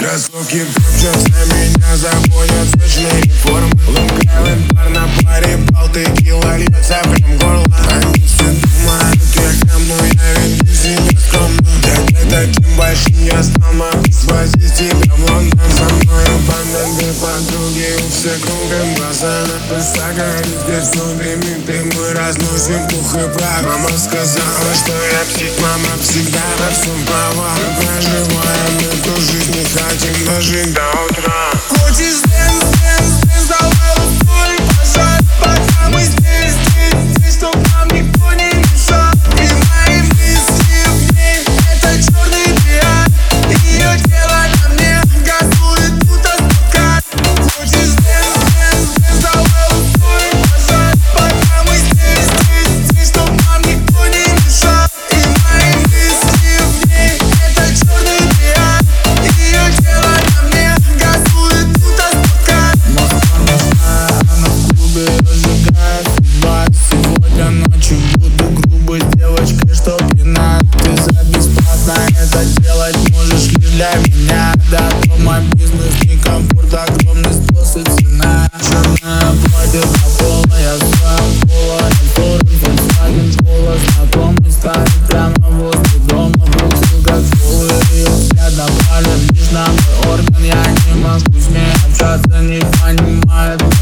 Кроссовки топчутся, меня заводят сочные формы. Лукавый пар на паре, полтекила льется прям горло. Они все думают, я кому, я веду себя скромно. Я таким большим я стал, могу свозить тебя в Лондон. Со мною банда, две подруги, у всех кругом глаза. На горит здесь внутри ты, мы разносим пух и прах. Мама сказала, что я псих, мама всегда во всем права. Мы проживаем эту жизнь, не хотим дожить до утра. Хочешь дэнс, давай устроим пожар. Пока мы здесь, чтоб нам никто не мешал. И мои мысли в ней, это черный пиар. Ее тело на мне газует, будто спокат. Хочешь дэнс, давай устроим пожар. Пока мы здесь, чтоб нам никто не мешал. И мои мысли в ней, это черный пиар. Ее тело на мне газует, будто спокат. Она в клубе разжигает футбол. Сегодня ночью буду грубой девочкой, чтоб не надо. Ты за бесплатно это делать можешь лишь для меня. Да, то мой бизнес, не комфорт, огромный спрос и цена. Черное платье на поло, я в своем поло. Volkswagen школа, знакомый ставит прямо возле дома. Бросил как школы, ее взгляд направлен лишь на мой орган. Я не могу с ней общаться, не понимает.